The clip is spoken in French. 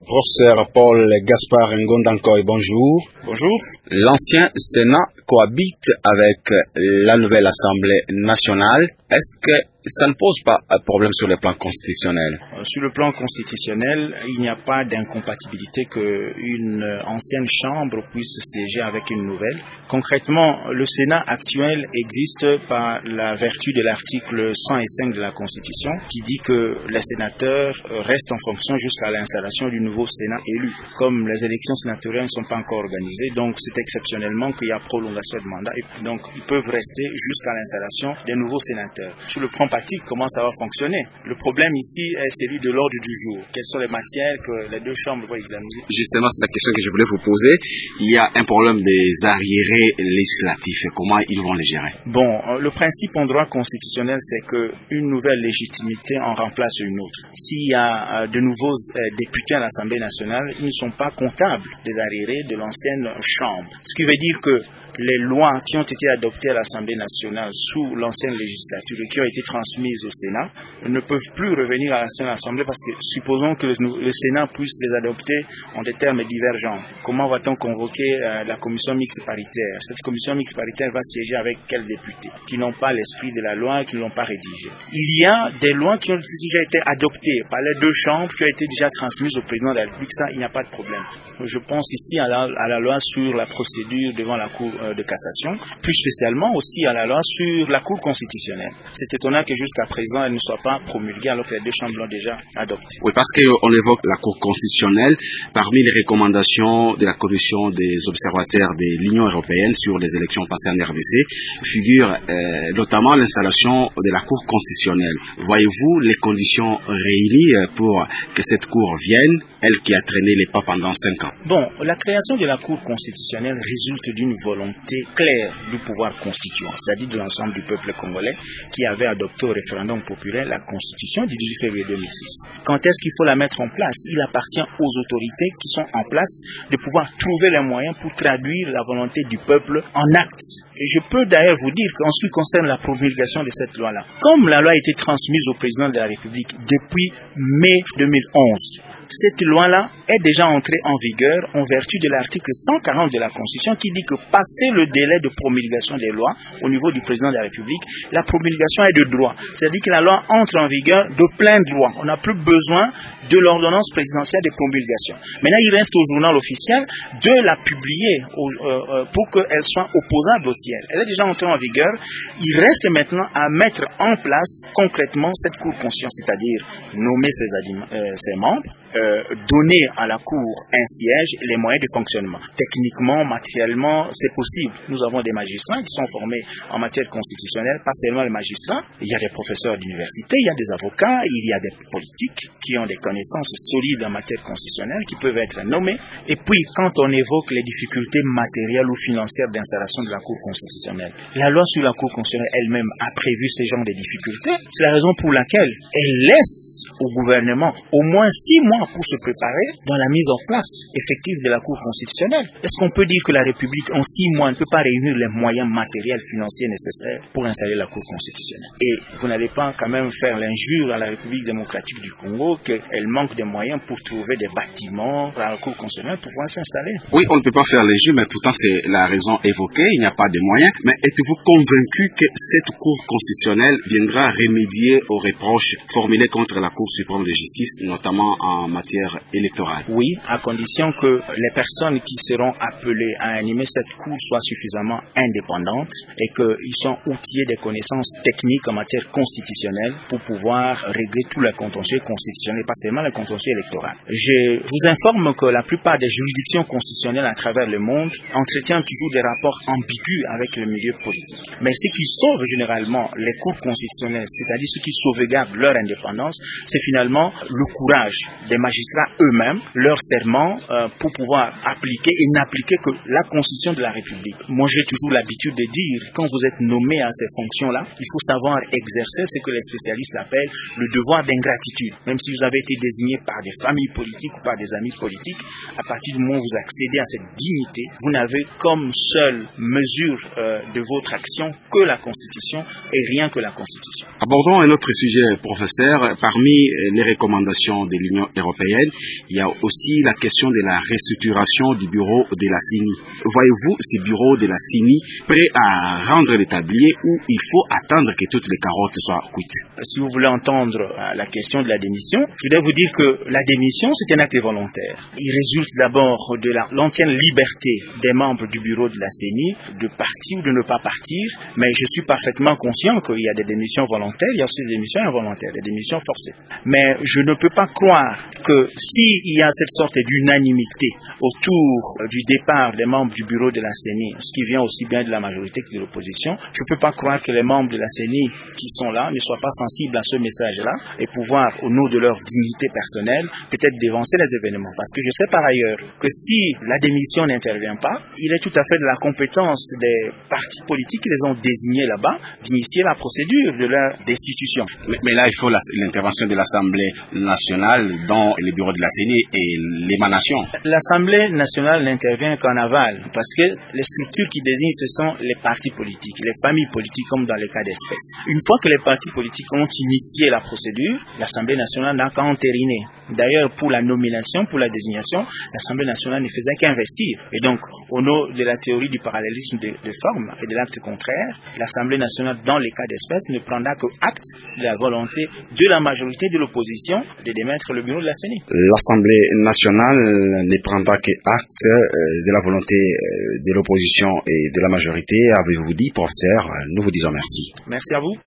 Professeur Paul Gaspard Ngondankoy, bonjour. Bonjour. L'ancien Sénat cohabite avec la nouvelle Assemblée nationale. Est-ce que ça ne pose pas un problème sur le plan constitutionnel? Sur le plan constitutionnel, il n'y a pas d'incompatibilité qu'une ancienne chambre puisse siéger avec une nouvelle. Concrètement, le Sénat actuel existe par la vertu de l'article 105 de la Constitution qui dit que les sénateurs restent en fonction jusqu'à l'installation du nouveau Sénat élu. Comme les élections sénatoriales ne sont pas encore organisées, donc c'est exceptionnellement qu'il y a prolongation de mandat et donc ils peuvent rester jusqu'à l'installation des nouveaux sénateurs. Sur le plan pratique, comment ça va fonctionner? Le problème ici est celui de l'ordre du jour. Quelles sont les matières que les deux chambres vont examiner? Justement, c'est la question que je voulais vous poser. Il y a un problème des arriérés législatifs. Comment ils vont les gérer? Bon, le principe en droit constitutionnel, c'est qu'une nouvelle légitimité en remplace une autre. S'il y a de nouveaux députés à l'Assemblée nationale, ils ne sont pas comptables des arriérés de l'ancienne chambre. Ce qui veut dire que les lois qui ont été adoptées à l'Assemblée nationale sous l'ancienne législature et qui ont été transmises au Sénat ne peuvent plus revenir à l'ancienne Assemblée parce que supposons que le Sénat puisse les adopter en des termes divergents. Comment va-t-on convoquer la commission mixte paritaire? Cette commission mixte paritaire va siéger avec quels députés qui n'ont pas l'esprit de la loi et qui ne l'ont pas rédigée? Il y a des lois qui ont déjà été adoptées par les deux chambres qui ont été déjà transmises au président de la République. Ça, il n'y a pas de problème. Je pense ici à la loi sur la procédure devant la Cour de cassation, plus spécialement aussi à la loi sur la Cour constitutionnelle. C'est étonnant que jusqu'à présent elle ne soit pas promulguée alors que les deux chambres l'ont déjà adoptée. Oui, parce qu'on évoque la Cour constitutionnelle. Parmi les recommandations de la Commission des observateurs de l'Union européenne sur les élections passées en RDC figure notamment l'installation de la Cour constitutionnelle. Voyez-vous les conditions réunies pour que cette Cour vienne, elle qui a traîné les pas pendant 5 ans? Bon, la création de la Cour constitutionnelle résulte d'une volonté claire du pouvoir constituant, c'est-à-dire de l'ensemble du peuple congolais qui avait adopté au référendum populaire la Constitution du 18 février 2006. Quand est-ce qu'il faut la mettre en place? Il appartient aux autorités qui sont en place de pouvoir trouver les moyens pour traduire la volonté du peuple en actes. Et je peux d'ailleurs vous dire qu'en ce qui concerne la promulgation de cette loi-là, comme la loi a été transmise au président de la République depuis mai 2011, cette loi-là est déjà entrée en vigueur en vertu de l'article 140 de la Constitution qui dit que passé le délai de promulgation des lois au niveau du président de la République, la promulgation est de droit. C'est-à-dire que la loi entre en vigueur de plein droit. On n'a plus besoin de l'ordonnance présidentielle de promulgation. Maintenant, il reste au journal officiel de la publier pour qu'elle soit opposable au tiers. Elle est déjà entrée en vigueur. Il reste maintenant à mettre en place concrètement cette Cour constitutionnelle, c'est-à-dire nommer ses membres, donner à la Cour un siège et les moyens de fonctionnement. Techniquement, matériellement, c'est possible. Nous avons des magistrats qui sont formés en matière constitutionnelle, pas seulement les magistrats. Il y a des professeurs d'université, il y a des avocats, il y a des politiques qui ont des connaissances solides en matière constitutionnelle qui peuvent être nommés. Et puis, quand on évoque les difficultés matérielles ou financières d'installation de la Cour constitutionnelle, la loi sur la Cour constitutionnelle elle-même a prévu ces genres de difficultés. C'est la raison pour laquelle elle laisse au gouvernement au moins 6 mois pour se préparer dans la mise en place effective de la Cour constitutionnelle. Est-ce qu'on peut dire que la République en 6 mois ne peut pas réunir les moyens matériels financiers nécessaires pour installer la Cour constitutionnelle? Et vous n'allez pas quand même faire l'injure à la République démocratique du Congo qu'elle manque de moyens pour trouver des bâtiments à la Cour constitutionnelle pour pouvoir s'installer? Oui, on ne peut pas faire l'injure, mais pourtant c'est la raison évoquée, il n'y a pas de moyens. Mais êtes-vous convaincu que cette Cour constitutionnelle viendra remédier aux reproches formulés contre la Cour suprême de justice, notamment en matière électorale? Oui, à condition que les personnes qui seront appelées à animer cette Cour soient suffisamment indépendantes et qu'ils soient outillés des connaissances techniques en matière constitutionnelle pour pouvoir régler tous les contentieux constitutionnels, pas seulement les contentieux électoraux. Je vous informe que la plupart des juridictions constitutionnelles à travers le monde entretiennent toujours des rapports ambigus avec le milieu politique. Mais ce qui sauve généralement les cours constitutionnelles, c'est-à-dire ce qui sauvegarde leur indépendance, c'est finalement le courage des magistrats eux-mêmes, leur serment pour pouvoir appliquer et n'appliquer que la Constitution de la République. Moi, j'ai toujours l'habitude de dire, quand vous êtes nommé à ces fonctions-là, il faut savoir exercer ce que les spécialistes appellent le devoir d'ingratitude. Même si vous avez été désigné par des familles politiques ou par des amis politiques, à partir du moment où vous accédez à cette dignité, vous n'avez comme seule mesure de votre action que la Constitution et rien que la Constitution. Abordons un autre sujet, professeur. Parmi les recommandations de l'Union européenne, européenne, il y a aussi la question de la restructuration du bureau de la CENI. Voyez-vous ce bureau de la CENI prêt à rendre le tablier ou il faut attendre que toutes les carottes soient cuites? Si vous voulez entendre la question de la démission, je voudrais vous dire que la démission, c'est un acte volontaire. Il résulte d'abord de l'entière liberté des membres du bureau de la CENI de partir ou de ne pas partir, mais je suis parfaitement conscient qu'il y a des démissions volontaires, il y a aussi des démissions involontaires, des démissions forcées. Mais je ne peux pas croire que s'il y a cette sorte d'unanimité autour du départ des membres du bureau de la CENI, ce qui vient aussi bien de la majorité que de l'opposition, je ne peux pas croire que les membres de la CENI qui sont là ne soient pas sensibles à ce message-là et pouvoir, au nom de leur dignité personnelle, peut-être dévancer les événements. Parce que je sais par ailleurs que si la démission n'intervient pas, il est tout à fait de la compétence des partis politiques qui les ont désignés là-bas d'initier la procédure de leur destitution. Mais là, il faut l'intervention de l'Assemblée nationale dans le bureau de la CENI et l'émanation. L'Assemblée nationale n'intervient qu'en aval parce que les structures qui désignent, ce sont les partis politiques, les familles politiques comme dans le cas d'espèces. Une fois que les partis politiques ont initié la procédure, l'Assemblée nationale n'a qu'à entériner. D'ailleurs, pour la nomination, pour la désignation, l'Assemblée nationale ne faisait qu'investir. Et donc, au nom de la théorie du parallélisme de forme et de l'acte contraire, l'Assemblée nationale, dans les cas d'espèces, ne prendra que acte de la volonté de la majorité de l'opposition de démettre le bureau de la CENI. L'Assemblée nationale ne prendra que acte de la volonté de l'opposition et de la majorité. Avez-vous dit, professeur? Nous vous disons merci. Merci à vous.